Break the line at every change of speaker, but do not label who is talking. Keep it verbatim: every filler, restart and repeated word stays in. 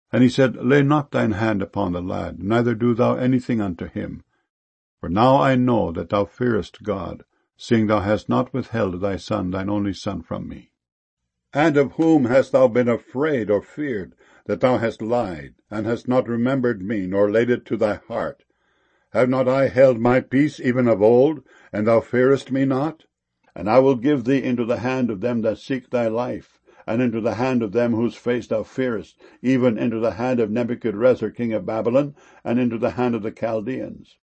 And he said, Lay not thine hand upon the lad, neither do thou anything unto him. For now I know that thou fearest God, seeing thou hast not withheld thy son, thine only son, from me. And of whom hast thou been afraid or feared, that thou hast lied, and hast not remembered me, nor laid it to thy heart? Have not I held my peace even of old, and thou fearest me not? And I will give thee into the hand of them that seek thy life, and into the hand of them whose face thou fearest, even into the hand of Nebuchadrezzar king of Babylon, and into the hand of the Chaldeans.